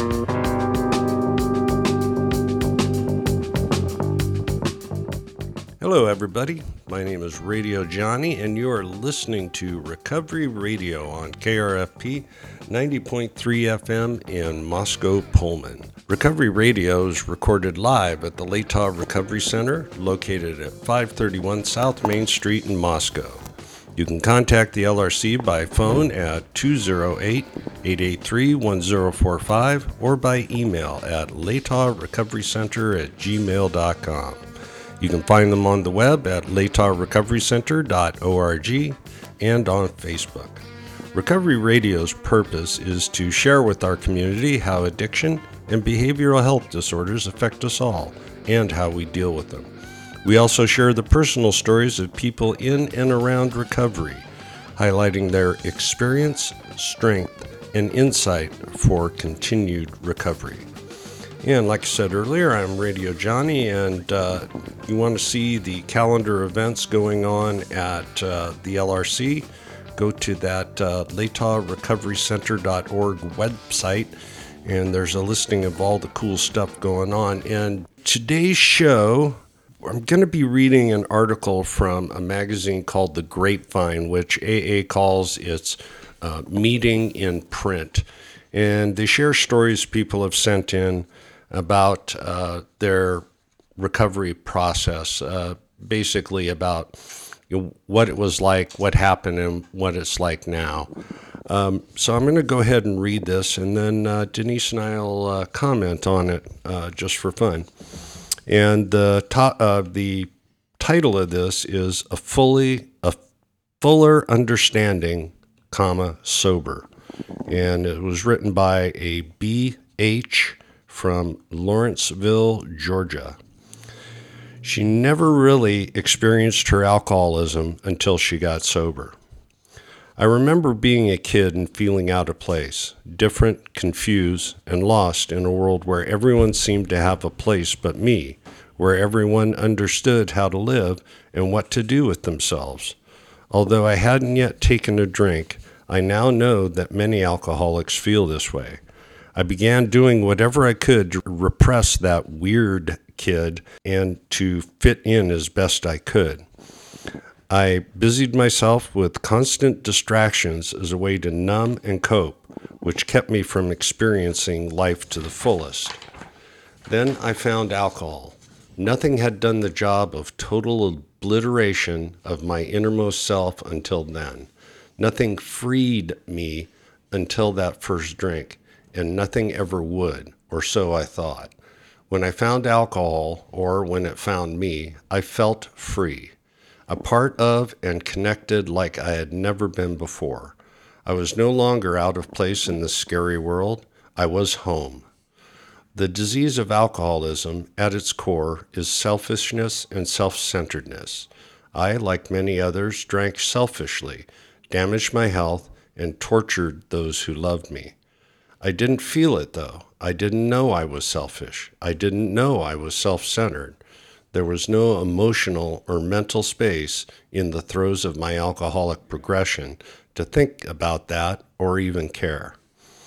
Hello, everybody. My name is Radio Johnny, and you are listening to Recovery Radio on KRFP 90.3 FM in Moscow, Pullman. Recovery Radio is recorded live at the Latah Recovery Center, located at 531 South Main Street in Moscow. You can contact the LRC by phone at 208-883-1045 or by email at latahrecoverycenter@gmail.com. You can find them on the web at latahrecoverycenter.org and on Facebook. Recovery Radio's purpose is to share with our community how addiction and behavioral health disorders affect us all and how we deal with them. We also share the personal stories of people in and around recovery, highlighting their experience, strength, and insight for continued recovery. And like I said earlier, I'm Radio Johnny, and you want to see the calendar events going on at the LRC, go to that latahrecoverycenter.org website, and there's a listing of all the cool stuff going on. And today's show, I'm going to be reading an article from a magazine called The Grapevine, which AA calls its meeting in print. And they share stories people have sent in about their recovery process, basically about what it was like, what happened, and what it's like now. So I'm going to go ahead and read this, and then Denise and I will comment on it just for fun. And the title of this is A Fuller Understanding, Sober. And it was written by a B.H. from Lawrenceville, Georgia. She never really experienced her alcoholism until she got sober. I remember being a kid and feeling out of place, different, confused, and lost in a world where everyone seemed to have a place but me, where everyone understood how to live and what to do with themselves. Although I hadn't yet taken a drink, I now know that many alcoholics feel this way. I began doing whatever I could to repress that weird kid and to fit in as best I could. I busied myself with constant distractions as a way to numb and cope, which kept me from experiencing life to the fullest. Then I found alcohol. Nothing had done the job of total obliteration of my innermost self until then. Nothing freed me until that first drink. And nothing ever would, or so I thought. When I found alcohol, or when it found me, I felt free, a part of and connected like I had never been before. I was no longer out of place in this scary world. I was home. The disease of alcoholism, at its core, is selfishness and self-centeredness. I, like many others, drank selfishly, damaged my health, and tortured those who loved me. I didn't feel it, though. I didn't know I was selfish. I didn't know I was self-centered. There was no emotional or mental space in the throes of my alcoholic progression to think about that or even care.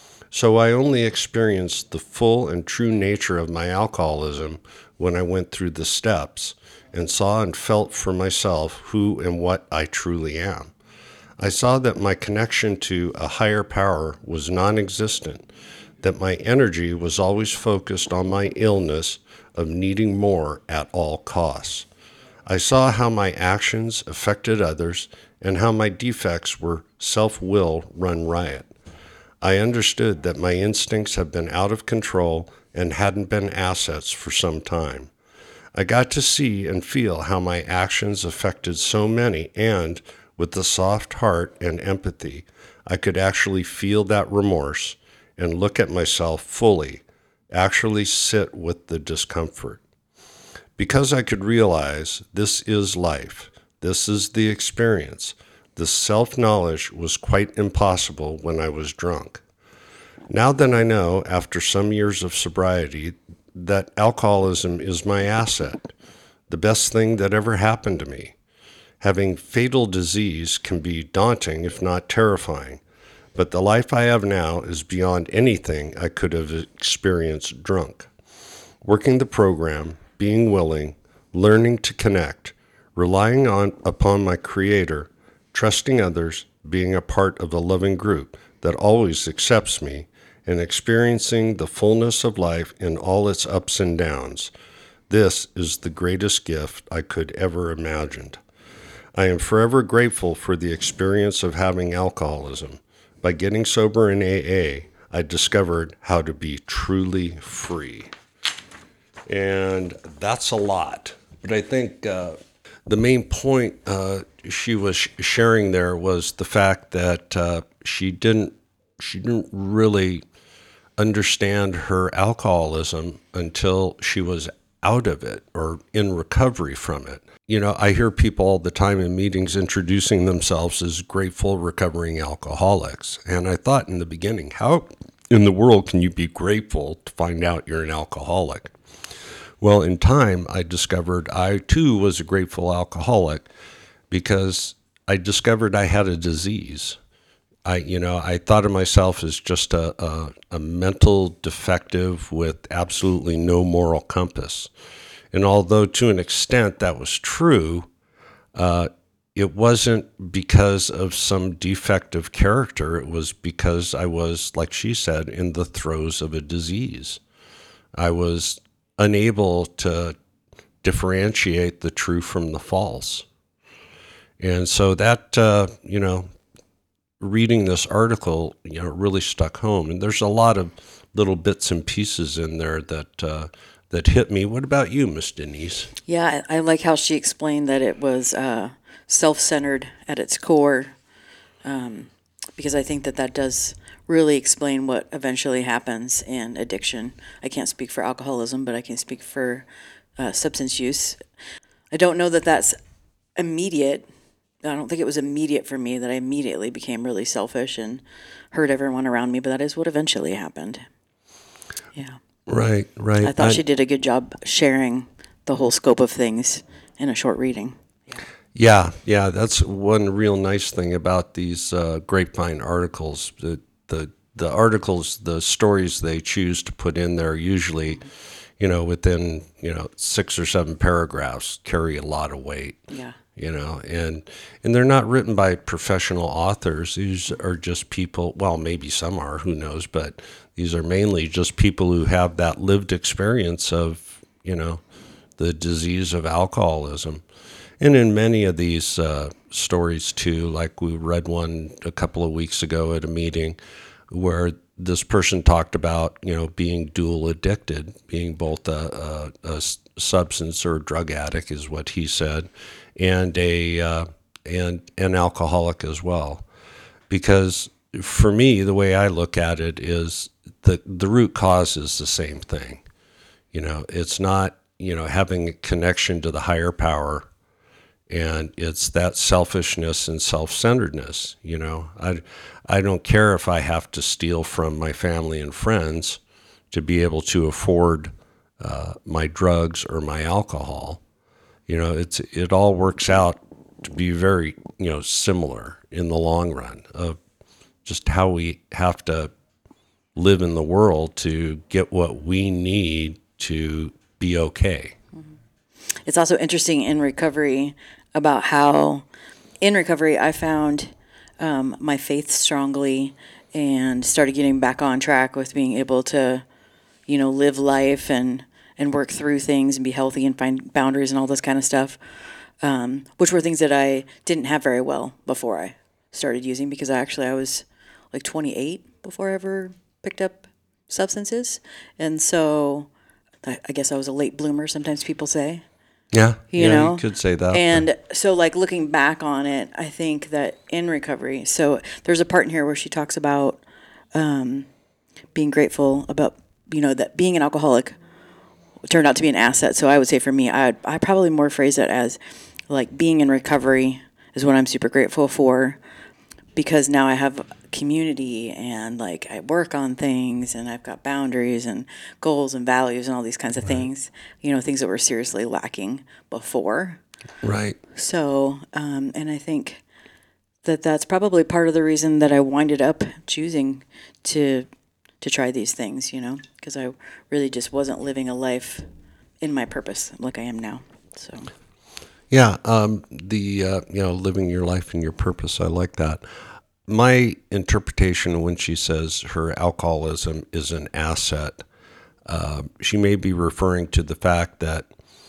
So I only experienced the full and true nature of my alcoholism when I went through the steps and saw and felt for myself who and what I truly am. I saw that my connection to a higher power was non-existent, that my energy was always focused on my illness of needing more at all costs. I saw how my actions affected others and how my defects were self-will run riot. I understood that my instincts had been out of control and hadn't been assets for some time. I got to see and feel how my actions affected so many, and with a soft heart and empathy, I could actually feel that remorse and look at myself fully, actually sit with the discomfort. Because I could realize this is life, this is the experience, this self-knowledge was quite impossible when I was drunk. Now that I know, after some years of sobriety, that alcoholism is my asset, the best thing that ever happened to me. Having fatal disease can be daunting, if not terrifying, but the life I have now is beyond anything I could have experienced drunk. Working the program, being willing, learning to connect, relying upon my Creator, trusting others, being a part of a loving group that always accepts me, and experiencing the fullness of life in all its ups and downs. This is the greatest gift I could ever imagined. I am forever grateful for the experience of having alcoholism. By getting sober in AA, I discovered how to be truly free. And that's a lot. But I think the main point she was sharing there was the fact that she didn't really understand her alcoholism until she was out of it or in recovery from it. You know, I hear people all the time in meetings introducing themselves as grateful recovering alcoholics. And I thought in the beginning, how in the world can you be grateful to find out you're an alcoholic? Well, in time, I discovered I too was a grateful alcoholic because I discovered I had a disease. I thought of myself as just a mental defective with absolutely no moral compass. And although to an extent that was true, it wasn't because of some defective character. It was because I was, like she said, in the throes of a disease. I was unable to differentiate the true from the false. And so that, reading this article, really stuck home. And there's a lot of little bits and pieces in there that hit me. What about you, Miss Denise? Yeah, I like how she explained that it was self-centered at its core, because I think that does really explain what eventually happens in addiction. I can't speak for alcoholism, but I can speak for substance use. I don't know that that's immediate. I don't think it was immediate for me that I immediately became really selfish and hurt everyone around me, but that is what eventually happened. Yeah. Right. I thought she did a good job sharing the whole scope of things in a short reading. Yeah, that's one real nice thing about these Grapevine articles. The articles, the stories they choose to put in there usually, within 6 or 7 paragraphs carry a lot of weight. Yeah. And they're not written by professional authors. These are just people, well, maybe some are, who knows, but these are mainly just people who have that lived experience of, the disease of alcoholism. And in many of these stories too, like we read one a couple of weeks ago at a meeting where this person talked about, being dual addicted, being both a substance or drug addict is what he said, and an alcoholic as well. Because for me, the way I look at it is the root cause is the same thing. It's not, having a connection to the higher power, and it's that selfishness and self-centeredness. I don't care if I have to steal from my family and friends to be able to afford my drugs or my alcohol. It all works out to be very, similar in the long run of just how we have to live in the world to get what we need to be okay. It's also interesting in recovery about how in recovery I found my faith strongly and started getting back on track with being able to, live life and work through things and be healthy and find boundaries and all this kind of stuff, which were things that I didn't have very well before I started using, because I was like 28 before I ever picked up substances. And so I guess I was a late bloomer, sometimes people say. Yeah, you could say that. And so, like, looking back on it, I think that in recovery, so there's a part in here where she talks about being grateful about, that being an alcoholic turned out to be an asset. So I would say for me, I probably more phrase it as, like, being in recovery is what I'm super grateful for, because now I have community and, like, I work on things and I've got boundaries and goals and values and all these kinds of things, things that were seriously lacking before. Right. So, and I think that's probably part of the reason that I winded up choosing to try these things, because I really just wasn't living a life in my purpose like I am now. So Yeah, living your life in your purpose. I like that. My interpretation when she says her alcoholism is an asset, she may be referring to the fact that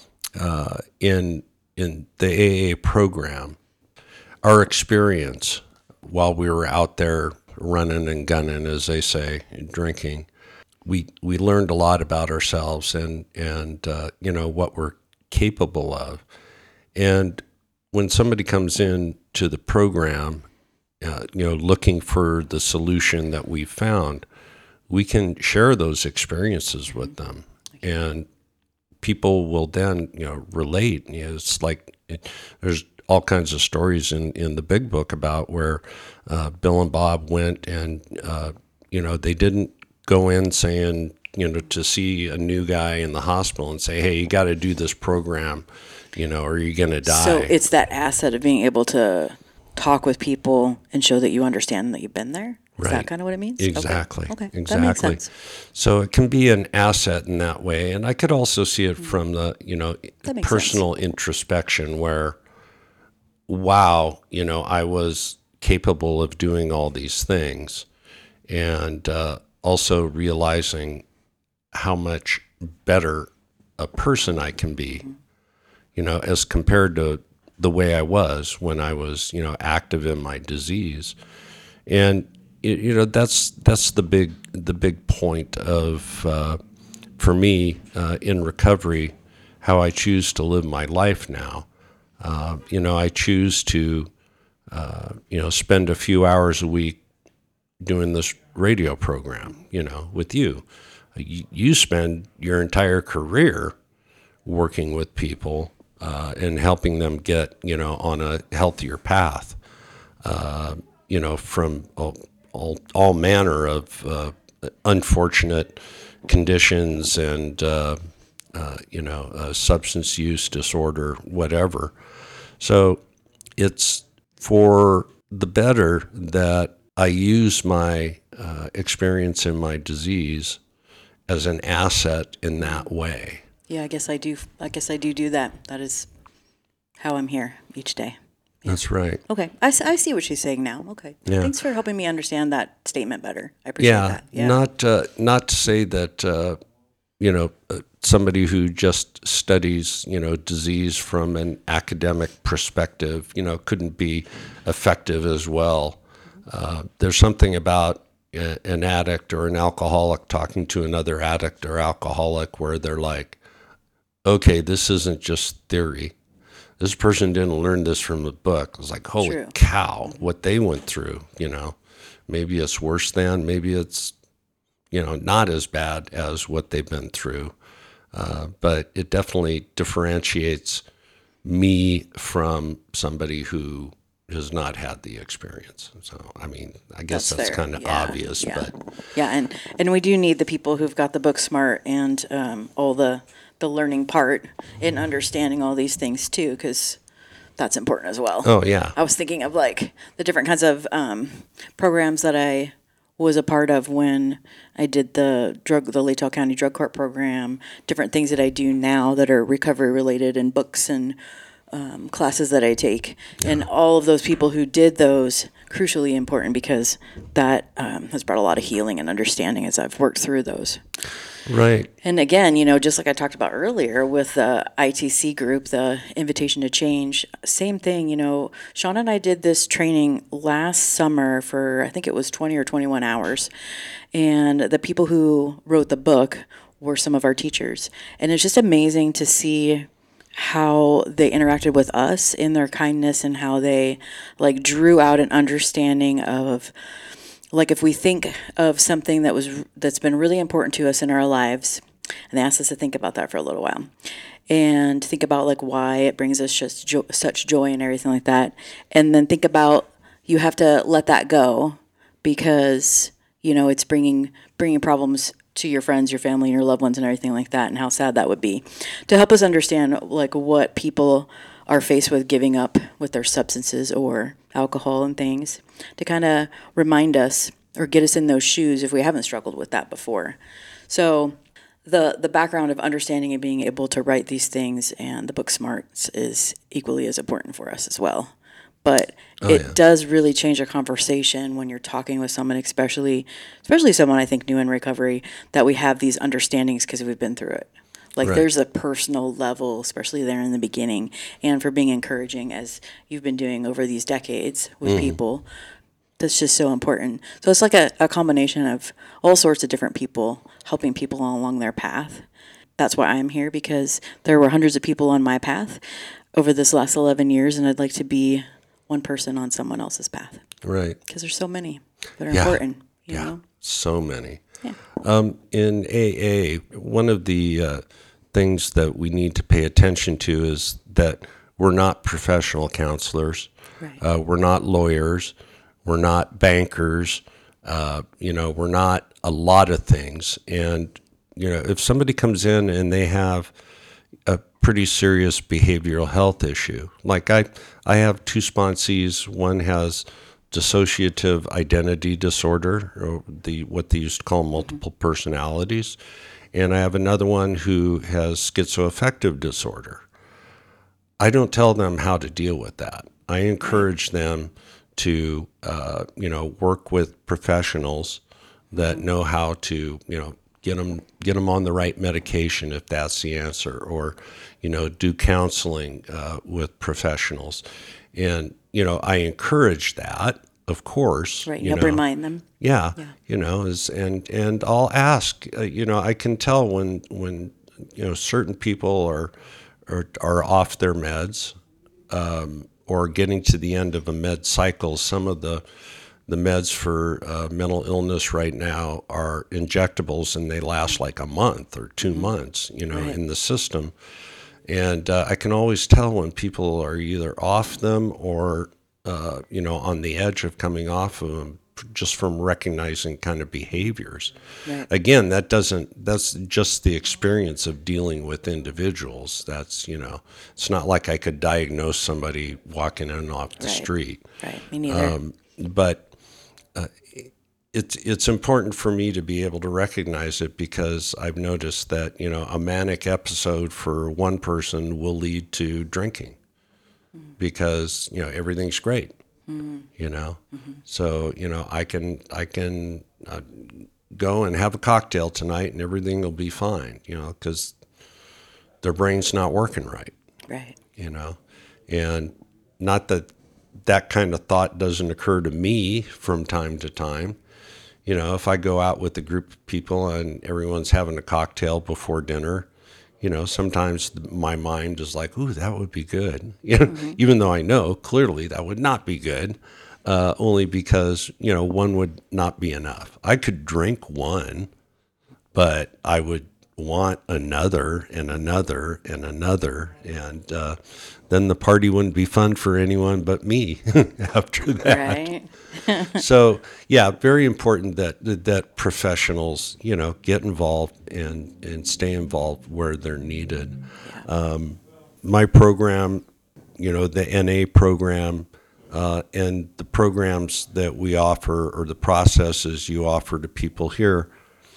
in the AA program, our experience while we were out there running and gunning, as they say, and drinking, we learned a lot about ourselves and what we're capable of. And when somebody comes in to the program, looking for the solution that we found, we can share those experiences with them, and people will then relate. It's like there's all kinds of stories in the big book about where Bill and Bob went, and they didn't go in saying to see a new guy in the hospital and say, hey, you got to do this program, or you're going to die. So it's that asset of being able to talk with people and show that you understand that you've been there. Is Right. that kind of what it means? Exactly. Okay. Exactly. That makes sense. So it can be an asset in that way. And I could also see it from the, That makes personal introspection where, wow, I was capable of doing all these things. And also realizing how much better a person I can be, as compared to the way I was when I was, active in my disease. And that's the big point of for me in recovery, how I choose to live my life now. I choose to spend a few hours a week doing this radio program, with you. You spend your entire career working with people and helping them get on a healthier path. From all manner of unfortunate conditions and substance use disorder, whatever. So it's for the better that I use my experience in my disease as an asset in that way. Yeah, I guess I do do that. That is how I'm here each day. That's right. Okay. I see what she's saying now. Okay. Yeah. Thanks for helping me understand that statement better. I appreciate that. Yeah. Not to say that somebody who just studies disease from an academic perspective couldn't be effective as well. There's something about an addict or an alcoholic talking to another addict or alcoholic where they're like, okay, this isn't just theory. This person didn't learn this from a book. I was like, holy True. cow, what they went through, maybe it's worse than, maybe it's, not as bad as what they've been through. But it definitely differentiates me from somebody who has not had the experience. So, I mean, I guess that's fair. kind of Yeah. obvious, Yeah. but Yeah, and we do need the people who've got the book smart and all the learning part in understanding all these things too, because that's important as well. oh yeah. I was thinking of like the different kinds of programs that I was a part of when I did the Latell County Drug Court program, different things that I do now that are recovery related, and books and classes that I take, and all of those people who did those, crucially important because that has brought a lot of healing and understanding as I've worked through those. Right. And again, just like I talked about earlier with the ITC group, the Invitation to Change, same thing. Sean and I did this training last summer for, I think it was 20 or 21 hours. And the people who wrote the book were some of our teachers. And it's just amazing to see how they interacted with us in their kindness and how they like drew out an understanding of, like, if we think of something that's been really important to us in our lives, and they asked us to think about that for a little while and think about like why it brings us just such joy and everything like that, and then think about you have to let that go because it's bringing problems to your friends, your family, and your loved ones and everything like that, and how sad that would be, to help us understand like what people are faced with giving up with their substances or alcohol and things, to kind of remind us or get us in those shoes if we haven't struggled with that before. So the background of understanding and being able to write these things and the book Smarts is equally as important for us as well. But it does really change a conversation when you're talking with someone, especially someone I think new in recovery, that we have these understandings because we've been through it. Like there's a personal level, especially there in the beginning, and for being encouraging as you've been doing over these decades with people. That's just so important. So it's like a combination of all sorts of different people helping people along their path. That's why I'm here, because there were hundreds of people on my path over this last 11 years, and I'd like to be one person on someone else's path. Right. Because there's so many that are important. You know? So many. Yeah. In AA, one of the things that we need to pay attention to is that we're not professional counselors. Right. We're not lawyers. We're not bankers. We're not a lot of things. And, if somebody comes in and they have a pretty serious behavioral health issue, like I have two sponsees. One has dissociative identity disorder, or what they used to call multiple personalities. And I have another one who has schizoaffective disorder. I don't tell them how to deal with that. I encourage them to, work with professionals that know how to, get them on the right medication if that's the answer, or, do counseling with professionals. And, I encourage that, of course. Right, help remind them. Yeah. And I'll ask, I can tell when certain people are off their meds, or getting to the end of a med cycle. Some of the meds for mental illness right now are injectables, and they last like a month or 2 months, in the system. And I can always tell when people are either off them or, on the edge of coming off of them, just from recognizing kind of behaviors. Right. Again, that's just the experience of dealing with individuals. That's, it's not like I could diagnose somebody walking in and off the street. Right, me neither. But it's important for me to be able to recognize it, because I've noticed that, a manic episode for one person will lead to drinking because, everything's great. So, I can go and have a cocktail tonight and everything will be fine, because their brain's not working right. Right. And not that kind of thought doesn't occur to me from time to time. If I go out with a group of people and everyone's having a cocktail before dinner, sometimes my mind is like, ooh, that would be good. Even though I know clearly that would not be good, only because, one would not be enough. I could drink one, but I would want another and another and another. And then the party wouldn't be fun for anyone but me after that. Right. So, yeah, very important that professionals, get involved and stay involved where they're needed. Yeah. My program, the NA program, and the programs that we offer, or the processes you offer to people here,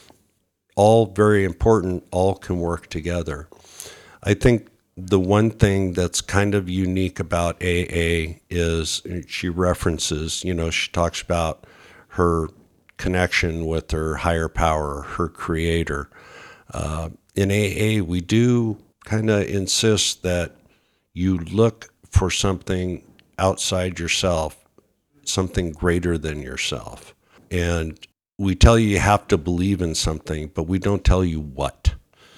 all very important, all can work together. I think the one thing that's kind of unique about AA is she references, she talks about her connection with her higher power, her creator. In AA, we do kind of insist that you look for something outside yourself, something greater than yourself. And we tell you have to believe in something, but we don't tell you what.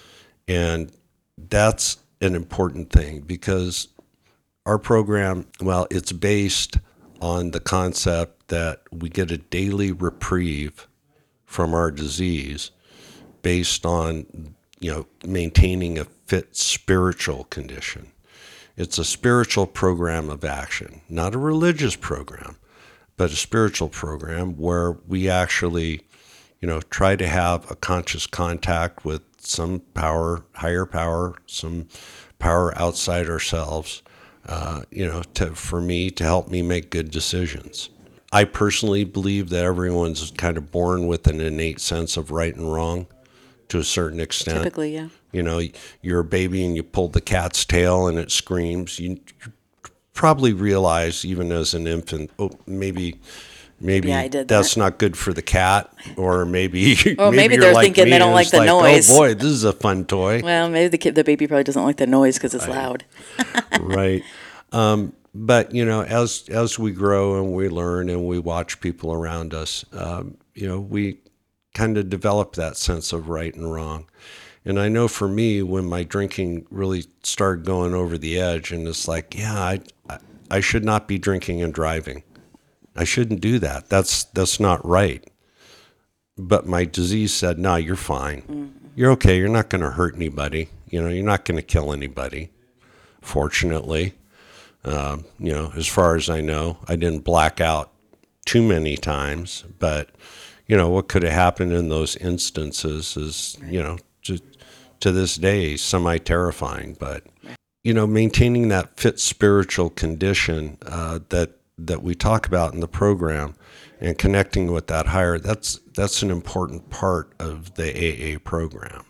And that's an important thing, because our program, well, it's based on the concept that we get a daily reprieve from our disease based on, maintaining a fit spiritual condition. It's a spiritual program of action, not a religious program, but a spiritual program where we actually, try to have a conscious contact with some power, higher power, some power outside ourselves, for me to help me make good decisions. I personally believe that everyone's kind of born with an innate sense of right and wrong to a certain extent. Typically, yeah. You're a baby and you pull the cat's tail and it screams. You probably realize, even as an infant, oh, maybe Yeah, I did that's that. not good for the cat, or maybe Or maybe you're they're like thinking me they don't and like it's the noise. Oh boy, this is a fun toy. Well, maybe the baby probably doesn't like the noise because it's loud. Right. But as we grow and we learn and we watch people around us, we kind of develop that sense of right and wrong. And I know for me, when my drinking really started going over the edge, and it's like, yeah, I should not be drinking and driving. I shouldn't do that. That's not right. But my disease said, no, you're fine. Mm-hmm. You're okay. You're not going to hurt anybody. You're not going to kill anybody. Fortunately, as far as I know, I didn't black out too many times. But what could have happened in those instances is, to this day, semi-terrifying. But maintaining that fit spiritual condition that we talk about in the program, and connecting with that higher, that's an important part of the AA program.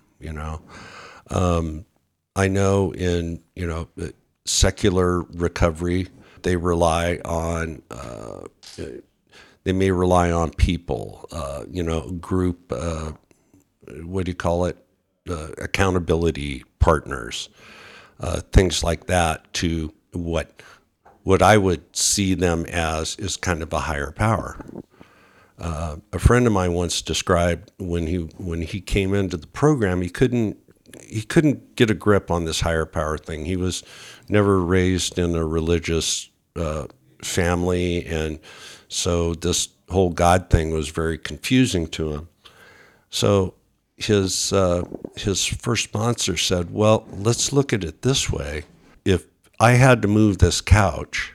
I know in secular recovery, they rely on they may rely on people, group, what do you call it, accountability partners, things like that, to what I would see them as is kind of a higher power. A friend of mine once described when he came into the program, he couldn't get a grip on this higher power thing. He was never raised in a religious family, and so this whole God thing was very confusing to him. So his first sponsor said, well, let's look at it this way. If I had to move this couch,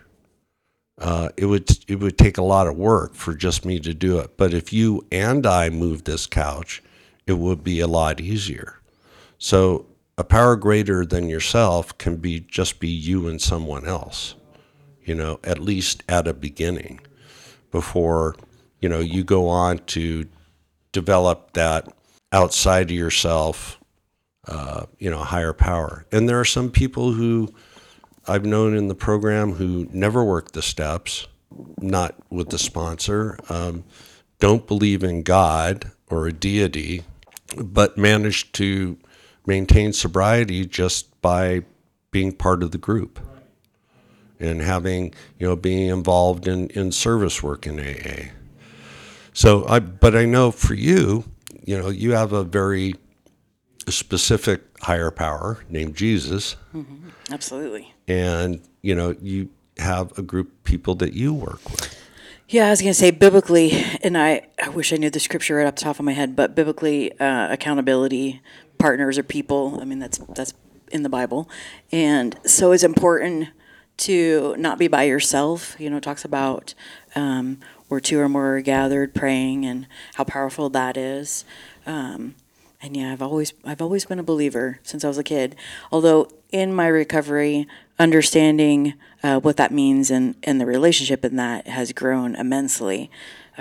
it would take a lot of work for just me to do it. But if you and I moved this couch, it would be a lot easier. So a power greater than yourself can be you and someone else, at least at a beginning, before, you go on to develop that outside of yourself, higher power. And there are some people who I've known in the program who never worked the steps, not with the sponsor, don't believe in God or a deity, but managed to maintain sobriety just by being part of the group and having, being involved in service work in AA. But I know for you, you have a very specific higher power named Jesus. Mm-hmm. Absolutely. And, you have a group of people that you work with. Yeah, I was going to say biblically, and I wish I knew the scripture right off the top of my head, but biblically, accountability partners or people, I mean, that's in the Bible. And so it's important to not be by yourself. It talks about where two or more are gathered praying and how powerful that is. And yeah, I've always been a believer since I was a kid. Although in my recovery, understanding what that means and the relationship in that has grown immensely.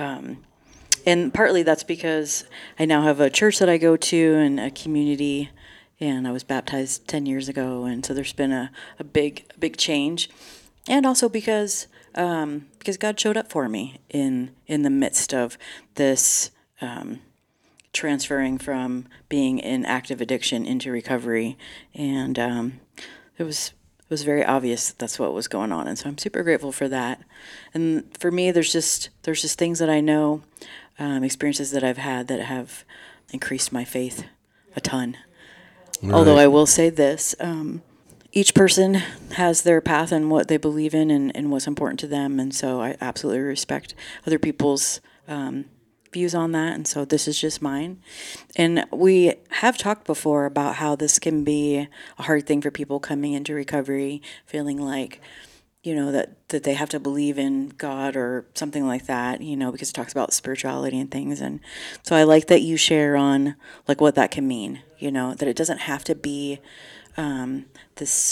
And partly that's because I now have a church that I go to and a community, and I was baptized 10 years ago, and so there's been a big change. And also because God showed up for me in the midst of this transferring from being in active addiction into recovery, and it was very obvious that's what was going on, and so I'm super grateful for that. And for me, there's just things that I know, experiences that I've had that have increased my faith a ton. Right. Although I will say this, each person has their path and what they believe in and what's important to them, and so I absolutely respect other people's views on that, and so this is just mine. And we have talked before about how this can be a hard thing for people coming into recovery, feeling like, that they have to believe in God or something like that, because it talks about spirituality and things. And so I like that you share on like what that can mean, that it doesn't have to be this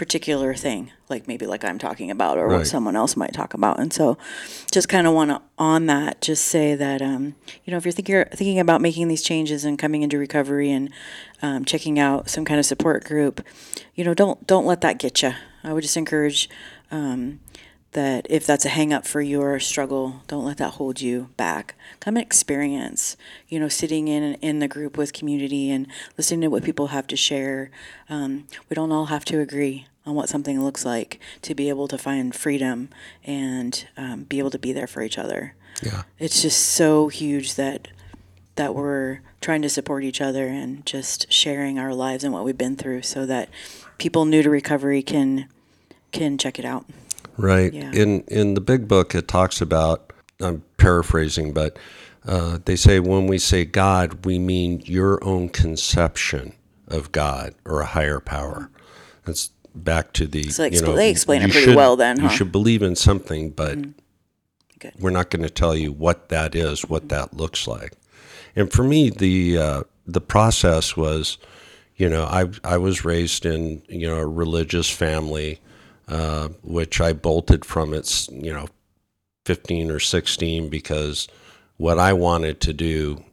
particular thing, like maybe like I'm talking about or what Right. someone else might talk about. And so just kind of want to on that just say that if you're thinking about making these changes and coming into recovery and checking out some kind of support group, don't let that get you. I would just encourage that if that's a hang up for your struggle, don't let that hold you back. Come and experience, sitting in the group with community and listening to what people have to share. We don't all have to agree on what something looks like to be able to find freedom and be able to be there for each other. Yeah. It's just so huge that we're trying to support each other and just sharing our lives and what we've been through so that people new to recovery can check it out. Right. Yeah. In the big book, it talks about, I'm paraphrasing, but they say when we say God, we mean your own conception of God or a higher power. That's back to the, So they explain you it pretty should- well then, You huh? should believe in something, but Good. we're not going to tell you what that is, what that looks like. And for me, the process was, I was raised in, a religious family, which I bolted from at 15 or 16 because what I wanted to do,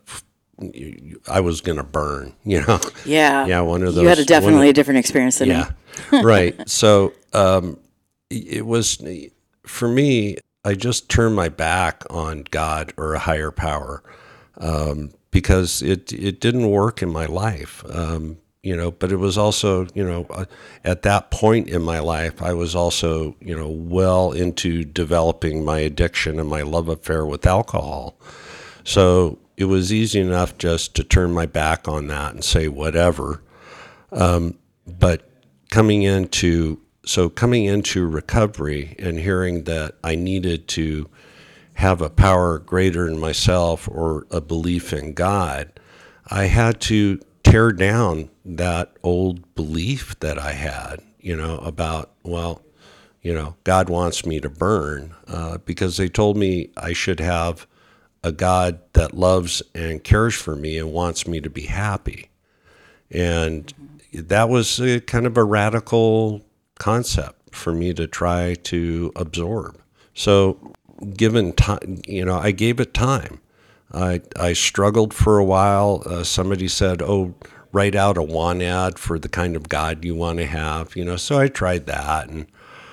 I was going to burn, Yeah. Yeah, one of those. You had a different experience than me. Yeah, right. So it was, for me, I just turned my back on God or a higher power because it didn't work in my life. But it was also, at that point in my life, I was also, well into developing my addiction and my love affair with alcohol. So it was easy enough just to turn my back on that and say whatever. But coming into recovery and hearing that I needed to have a power greater than myself or a belief in God, I had to tear down that old belief that I had, about, God wants me to burn, because they told me I should have a God that loves and cares for me and wants me to be happy. And that was kind of a radical concept for me to try to absorb. So given time, I gave it time. I struggled for a while. Somebody said, write out a want ad for the kind of God you want to have, so I tried that. And,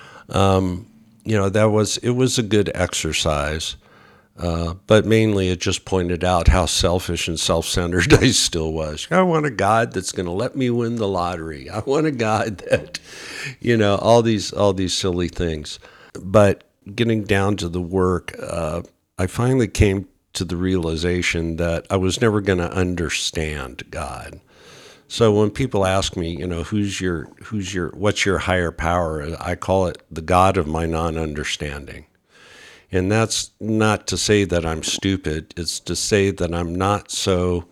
it was a good exercise. But mainly it just pointed out how selfish and self-centered I still was. I want a God that's going to let me win the lottery. I want a God that, all these silly things. But getting down to the work, I finally came to the realization that I was never going to understand God. So when people ask me, what's your higher power? I call it the God of my non-understanding. And that's not to say that I'm stupid. It's to say that I'm not so,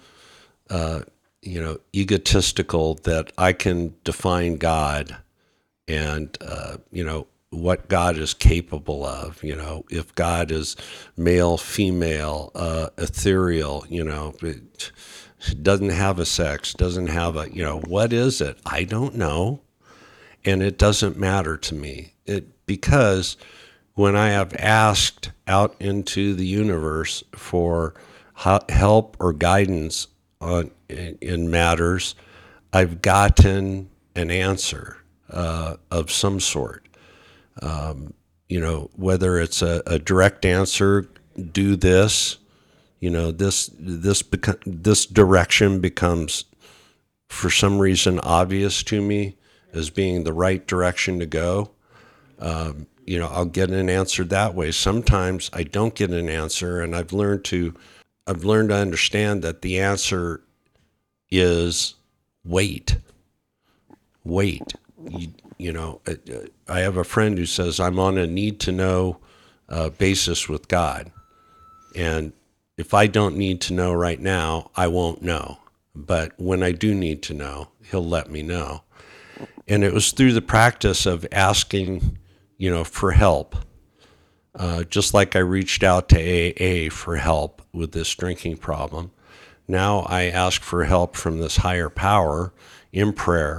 egotistical that I can define God and, what God is capable of. If God is male, female, ethereal, it doesn't have a sex, doesn't have a, what is it? I don't know. And it doesn't matter to me. Because when I have asked out into the universe for help or guidance in matters, I've gotten an answer of some sort. Whether it's a direct answer, do this, this direction becomes, for some reason, obvious to me as being the right direction to go. I'll get an answer that way. Sometimes I don't get an answer, and I've learned to understand that the answer is wait. I have a friend who says I'm on a need-to-know basis with God, and if I don't need to know right now, I won't know. But when I do need to know, He'll let me know. And it was through the practice of asking, for help. Just like I reached out to AA for help with this drinking problem. Now I ask for help from this higher power in prayer,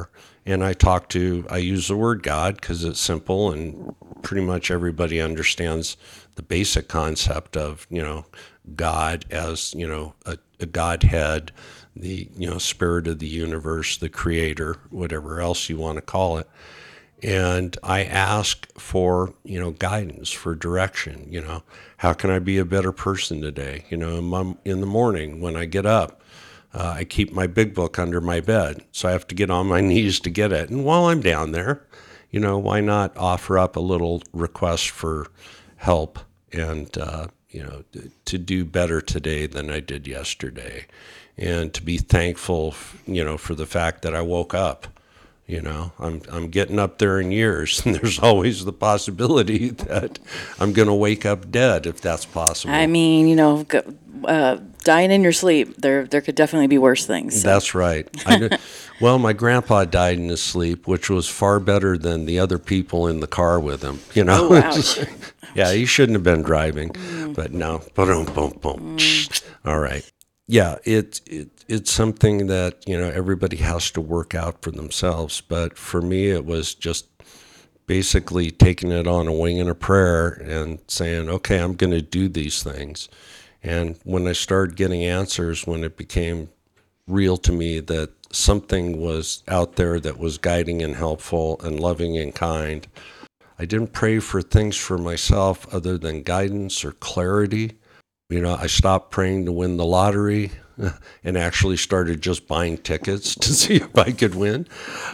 and I use the word God because it's simple and pretty much everybody understands the basic concept of, God as, a Godhead, the, spirit of the universe, the creator, whatever else you want to call it. And I ask for, guidance, for direction. How can I be a better person today? In the morning when I get up, I keep my big book under my bed, so I have to get on my knees to get it. And while I'm down there, why not offer up a little request for help and, to do better today than I did yesterday, and to be thankful, for the fact that I woke up. I'm getting up there in years, and there's always the possibility that I'm going to wake up dead if that's possible. I mean, dying in your sleep, there could definitely be worse things. So. That's right. Well, my grandpa died in his sleep, which was far better than the other people in the car with him. Oh, ouch. Yeah, he shouldn't have been driving, but no. Boom, boom, boom. All right. Yeah, it's something that, everybody has to work out for themselves. But for me, it was just basically taking it on a wing and a prayer and saying, okay, I'm going to do these things. And when I started getting answers, when it became real to me that something was out there that was guiding and helpful and loving and kind, I didn't pray for things for myself other than guidance or clarity. I stopped praying to win the lottery and actually started just buying tickets to see if I could win.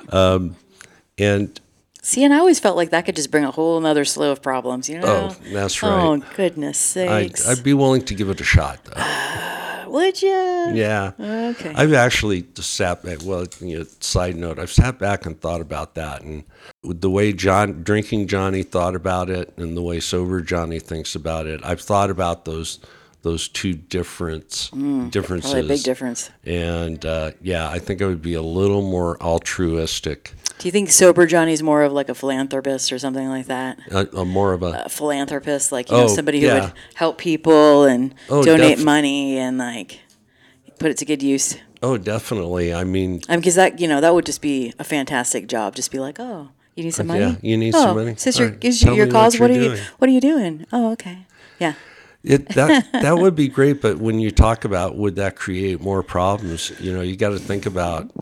And I always felt like that could just bring a whole another slew of problems, Oh, that's right. Oh, goodness sakes. I'd be willing to give it a shot, though. Would you? Yeah. Okay. I've actually sat back, side note, I've sat back and thought about that. And with the way Drinking Johnny thought about it and the way Sober Johnny thinks about it, I've thought about those two differences. Probably a big difference. And I think I would be a little more altruistic. Do you think Sober Johnny's more of like a philanthropist or something like that? More of a philanthropist, like somebody who would help people and donate money and like put it to good use. Oh, definitely. I mean, because that would just be a fantastic job. Just be like, oh, you need some money? Yeah, you need some money. Is this your cause? What are you doing? Oh, okay. Yeah. That would be great, but when you talk about would that create more problems, you got to think about,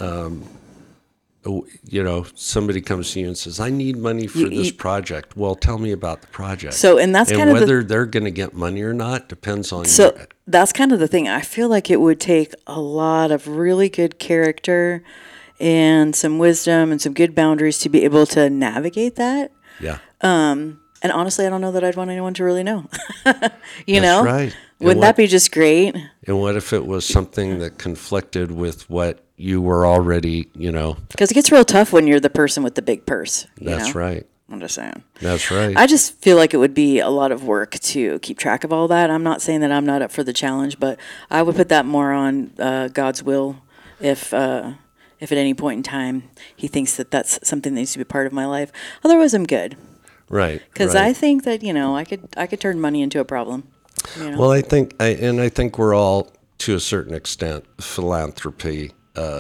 somebody comes to you and says, I need money for this project. Well, tell me about the project. So, and that's kind of whether they're going to get money or not depends on. So that's kind of the thing. I feel like it would take a lot of really good character and some wisdom and some good boundaries to be able to navigate that. Yeah. And honestly, I don't know that I'd want anyone to really know. That's right. Wouldn't that be just great? And what if it was something that conflicted with what you were already, Because it gets real tough when you're the person with the big purse. That's right. I'm just saying. That's right. I just feel like it would be a lot of work to keep track of all that. I'm not saying that I'm not up for the challenge, but I would put that more on God's will if at any point in time he thinks that that's something that needs to be part of my life. Otherwise, I'm good. Right. Because I think that I could turn money into a problem. Well, I think we're all to a certain extent philanthropy.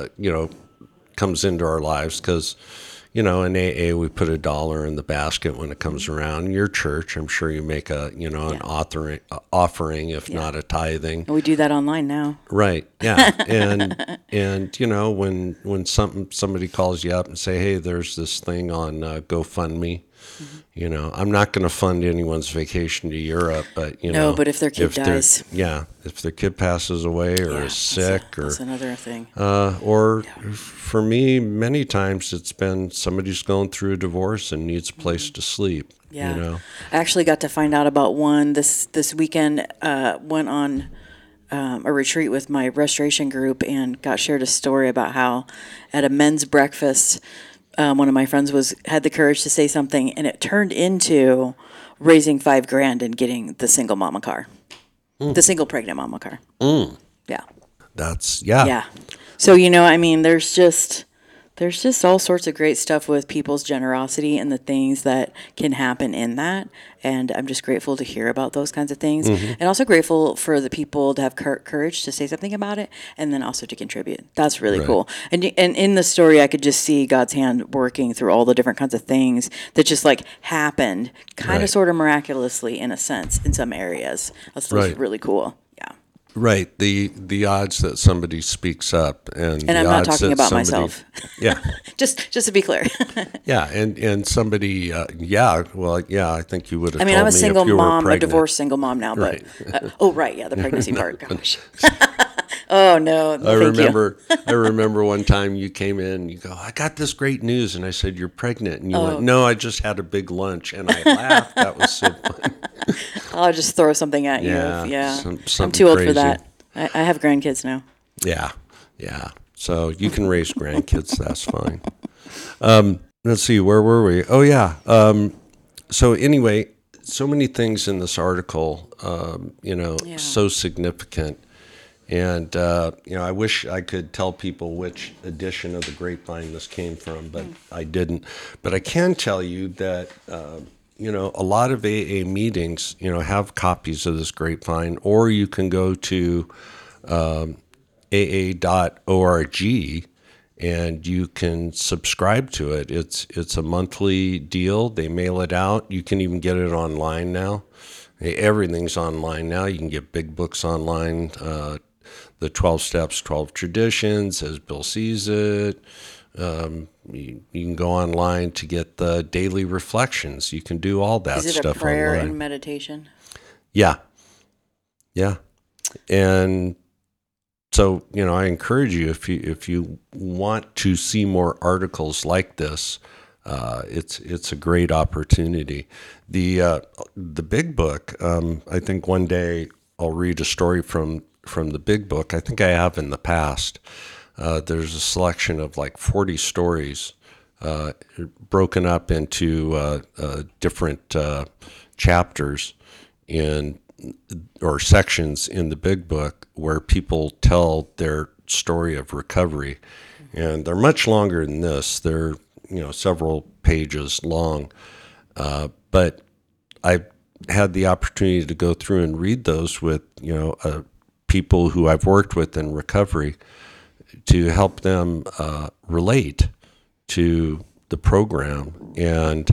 Comes into our lives because, in AA we put $1 in the basket when it comes around. Your church, I'm sure you make an offering, if not a tithing. We do that online now. Right. Yeah. And when somebody calls you up and say, hey, there's this thing on GoFundMe. Mm-hmm. I'm not going to fund anyone's vacation to Europe, but no. But if their kid dies, if their kid passes away or is sick, that's another thing. For me, many times it's been somebody's going through a divorce and needs a place to sleep. Yeah, I actually got to find out about one this weekend. Went on a retreat with my restoration group and got shared a story about how at a men's breakfast. One of my friends had the courage to say something, and it turned into raising $5,000 and getting the single mama car, the single pregnant mama car. Yeah, That's yeah. So there's There's just all sorts of great stuff with people's generosity and the things that can happen in that. And I'm just grateful to hear about those kinds of things. And also grateful for the people to have courage to say something about it and then also to contribute. That's really cool. And in the story, I could just see God's hand working through all the different kinds of things that just like happened kind of sort of miraculously in a sense in some areas. That's really cool. Yeah. Right. The odds that somebody speaks up and the I'm not odds talking that about somebody, myself. Yeah. just to be clear. Yeah. And somebody, I think you would have I mean, told I'm a me single if you were mom, a pregnant. divorced single mom now, but, the pregnancy part, gosh. No, I remember one time you came in, you go, I got this great news. And I said, you're pregnant. And you went, no, I just had a big lunch. And I laughed. That was so funny. I'll just throw something at you. I'm too old for that. I have grandkids now. Yeah. So you can raise grandkids. That's fine. Let's see, where were we? Oh, yeah. So anyway, so many things in this article, so significant. And, I wish I could tell people which edition of the Grapevine this came from, but I didn't. But I can tell you that, a lot of AA meetings, have copies of this Grapevine, or you can go to aa.org and you can subscribe to it. It's a monthly deal. They mail it out. You can even get it online now. Everything's online now. You can get big books online. The 12 Steps, 12 Traditions, as Bill sees it. You can go online to get the daily reflections. You can do all that stuff online. Is it a prayer and meditation? Yeah. And so, I encourage you, if you want to see more articles like this, it's a great opportunity. The big book, I think one day I'll read a story from the big book. I think I have in the past. There's a selection of like 40 stories broken up into different chapters or sections in the big book where people tell their story of recovery. And they're much longer than this. They're, several pages long. But I had the opportunity to go through and read those with, people who I've worked with in recovery to help them relate to the program and,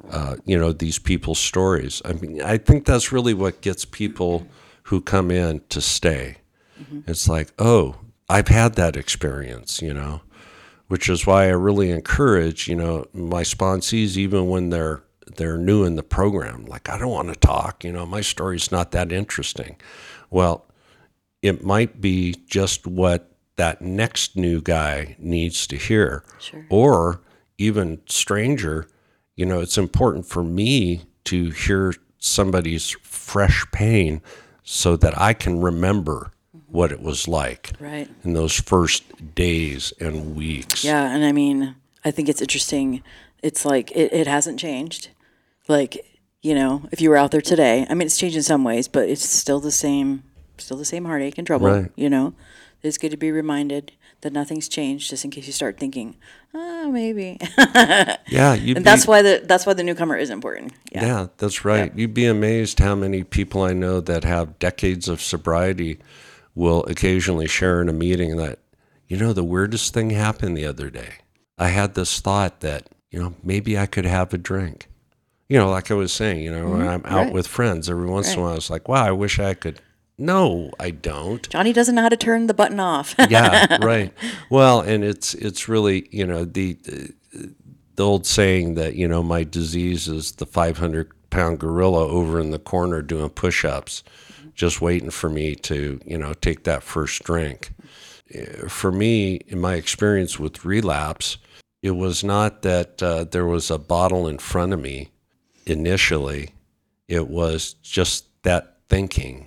these people's stories. I mean, I think that's really what gets people who come in to stay. Mm-hmm. It's like, oh, I've had that experience, which is why I really encourage, my sponsees, even when they're new in the program, like, I don't want to talk, my story's not that interesting. Well, it might be just what that next new guy needs to hear. Sure. Or even stranger, it's important for me to hear somebody's fresh pain so that I can remember what it was like in those first days and weeks. Yeah, and I mean, I think it's interesting. It's like it hasn't changed. Like, if you were out there today, I mean, it's changed in some ways, but it's still the same heartache and trouble, right. It's good to be reminded that nothing's changed, just in case you start thinking, maybe. Yeah, and that's why the newcomer is important. Yeah, that's right. Yeah. You'd be amazed how many people I know that have decades of sobriety will occasionally share in a meeting that, the weirdest thing happened the other day. I had this thought that, maybe I could have a drink. Like I was saying, when I'm out with friends, every once in a while, I was like, wow, I wish I could. No, I don't. Johnny doesn't know how to turn the button off. Yeah, right. Well, and it's really, the old saying that, my disease is the 500-pound gorilla over in the corner doing push-ups, just waiting for me to, take that first drink. For me, in my experience with relapse, it was not that there was a bottle in front of me initially. It was just that thinking,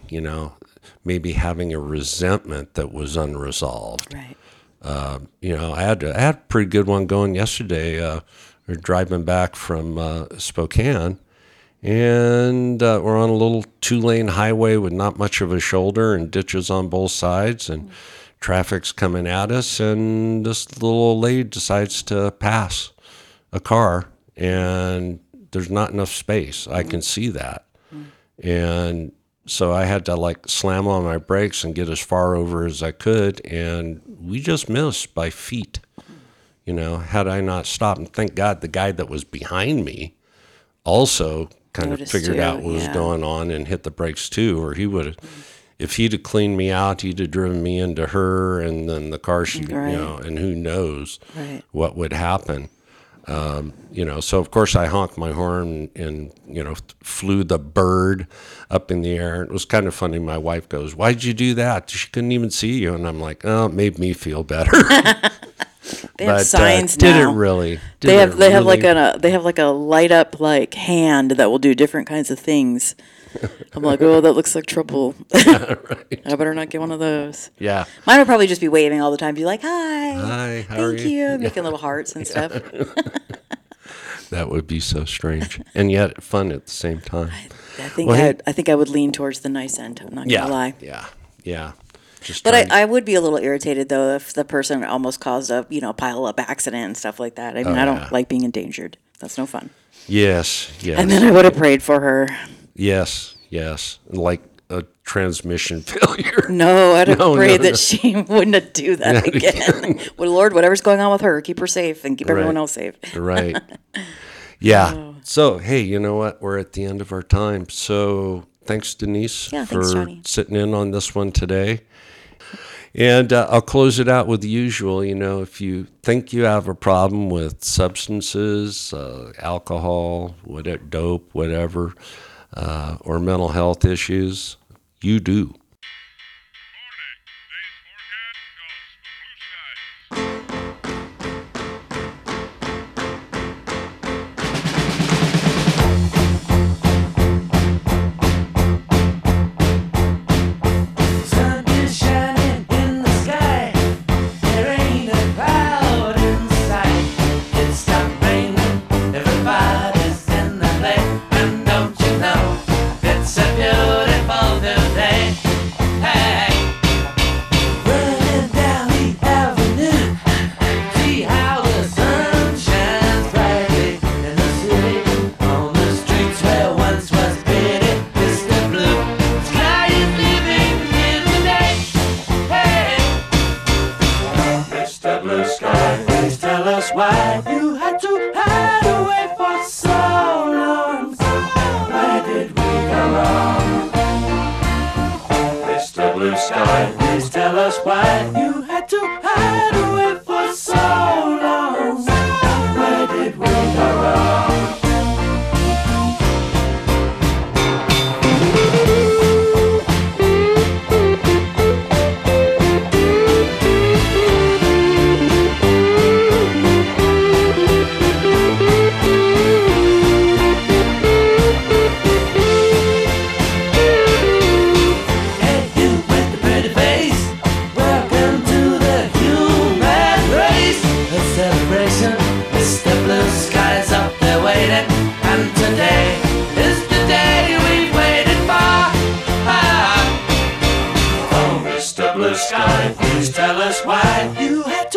maybe having a resentment that was unresolved. Right. I had a pretty good one going yesterday. We're driving back from Spokane, and we're on a little 2-lane highway with not much of a shoulder and ditches on both sides, and traffic's coming at us, and this little old lady decides to pass a car, and there's not enough space. I can see that. And so I had to like slam on my brakes and get as far over as I could, and we just missed by feet. Had I not stopped, and thank God the guy that was behind me also kind of figured out what was going on and hit the brakes too, or he would have, if he'd have cleaned me out, he'd have driven me into her, and then the car, and who knows what would happen. So of course I honked my horn and flew the bird up in the air. It was kind of funny. My wife goes, "Why'd you do that?" She couldn't even see you. And I'm like, "Oh, it made me feel better." They have signs now. Did it really? They have like a light up like hand that will do different kinds of things. I'm like, oh, that looks like trouble. Right. I better not get one of those. Yeah. Mine would probably just be waving all the time, be like, hi. Hi, how are Thank you. Making little hearts and stuff. That would be so strange. And yet fun at the same time. I think I would lean towards the nice end. I'm not going to lie. Yeah. But I would be a little irritated, though, if the person almost caused a pile-up accident and stuff like that. I mean, I don't like being endangered. That's no fun. Yes. And then I would have prayed for her. Yes. Like a transmission failure. No, I'd have prayed that she wouldn't do that again. Well, Lord, whatever's going on with her, keep her safe and keep everyone else safe. Right. Yeah. So, hey, you know what? We're at the end of our time. So thanks, Denise, for sitting in on this one today. And I'll close it out with the usual. If you think you have a problem with substances, alcohol, dope, whatever, or mental health issues, you do. Please tell us why you had to hide away for so long. Where did we go wrong? Blue sky, please tell us why you had